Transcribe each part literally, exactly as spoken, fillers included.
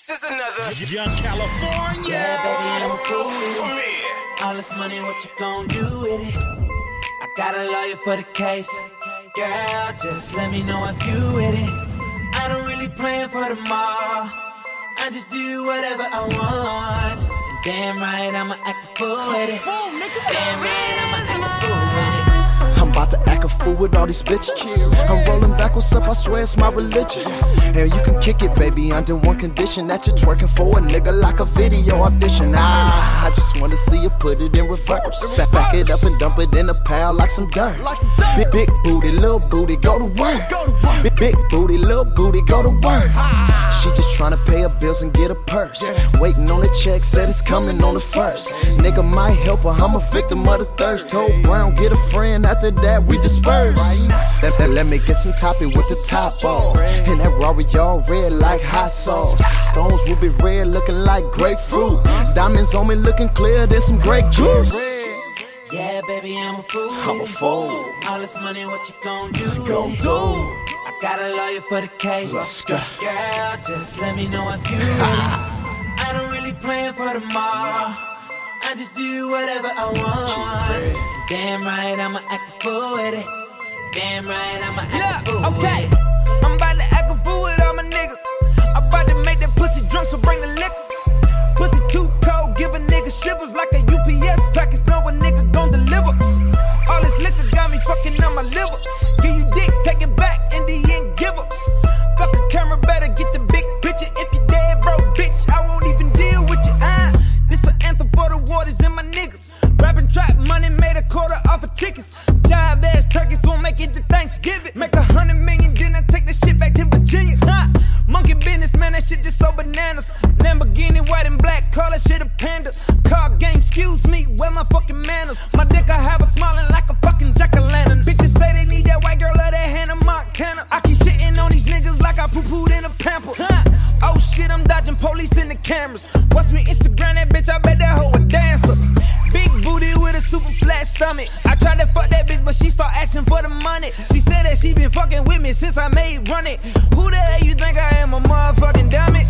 This is another Young California. Yeah, baby, I'm a fool with for it. me. All this money, what you gon' do with it? I got a lawyer for the case. Girl, just let me know if you with it. I don't really plan for tomorrow. I just do whatever I want. And damn right, I'ma act a fool with it. Damn right, I'ma act a fool with it. I'm about to act a fool with all these bitches. I'm rolling backwards up, I swear it's my religion. And you can kick it, baby, under one condition: that you're twerking for a nigga like a video audition. Ah, I just wanna see you put it in reverse. Back, back it up and dump it in a pile like some dirt. Big, big booty, little booty, go to work. Big, big booty, little booty, go to work. She just tryna pay her bills and get a purse. Waiting on the check, said it's coming on the first. Nigga might help her, I'm a victim of the thirst. Told Brown, get a friend, after that we disperse. Let, let, let me get some topping with the top off. And that Rari all red like hot sauce. Stones will be red looking like grapefruit. Diamonds on me looking clear than some grape juice. Yeah, baby, I'm a fool. I'm a fool. All this money, what you gon' do? Gon' with it? do. I got a lawyer for the case. Let's go. Girl, just let me know if you with it. I don't really plan for tomorrow. I just do whatever I want. Damn right, I'ma act a fool with it. Damn right, I'ma act Yeah, a fool okay. with it. I'm about to act a fool with all my niggas. I'm about to make that pussy drunk, so bring the liquor. Pussy too cold, give a nigga shivers like a U P S package. Know a nigga gon' deliver. All this liquor got me fucking on my liver. Give you dick, take it back, in the end, give up. Fuck a camera, better get the big picture. If you dead, bro, bitch, I won't even deal with you. Ah, this an anthem for the waters and my niggas. Rapping trap money, made a quarter off of chickens. Jive ass turkeys won't make it to Thanksgiving. Make a hundred million, then I take the shit back to Virginia. Ah, monkey business, man, that shit just so bananas. Lamborghini, white and black, call that shit a panda. Car game, excuse me, where my fucking manners? My dick, I have her smiling like a fucking jack-o'-lantern. Bitches say they need that white girl or that Hannah Montana. I keep shitting on these niggas like I poo-pooed in a pamper. Huh. Oh shit, I'm dodging police in the cameras. Watch me Instagram that bitch, I bet that hoe a dancer. Big booty with a super flat stomach. I tried to fuck that bitch, but she start asking for the money. She said that she been fucking with me since I made Run It. Who the hell you think I am, a motherfucking dummy?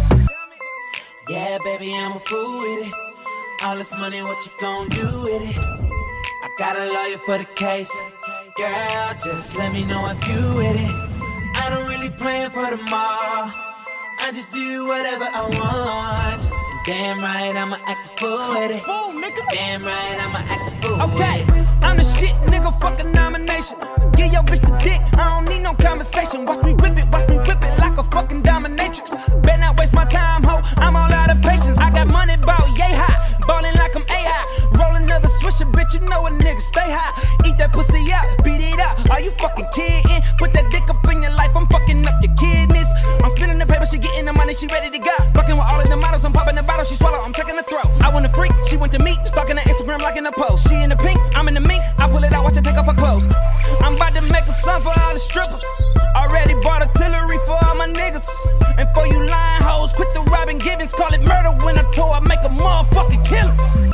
Yeah, baby, I'm a fool with it. All this money, what you gon' do with it? I got a lawyer for the case. Girl, just let me know if you with it. I don't really plan for tomorrow. I just do whatever I want. And damn right, I'ma act a fool with it. Fool, nigga. Damn right, I'ma act a fool Okay, with it. I'm the shit, nigga, fuck a nomination. Give your bitch the dick, I don't need no conversation. Watch me whip it, watch me whip it like a fucking dominatrix. Better not waste my time, ho, I'm all out of patience. I got money bout yay high, ballin' like I'm A I. Roll another swisher, bitch, you know a nigga stay high. Eat that pussy out, beat it out, are you fucking kidding? Put that dick up in your life, I'm fucking up your kidneys. I'm spinning the paper, she getting the money, she ready to go. Fucking with all of the models, I'm popping the bottle, she swallow, I'm checking the throat. I want a freak, she went to me, stalking her Instagram, liking the post. She in the pink, I'm in the mink, I pull it out, watch her take off her clothes. I'm about to make a song for all the strippers. Already bought artillery for all my niggas. And for you lying hoes, quit the Robin Givens, call it murder when I told I make a motherfucking killer.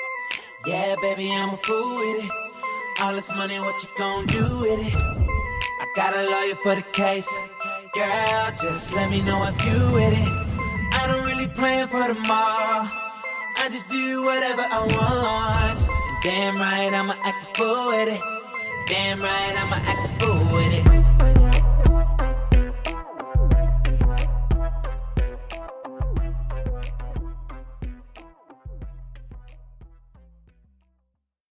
Yeah, baby, I'm a fool with it. All this money, what you gon' do with it? I got a lawyer for the case. Girl, just let me know if you with it. I don't really plan for tomorrow. I just do whatever I want. And damn right, I'ma act a fool with it. Damn right, I'ma act a fool with it.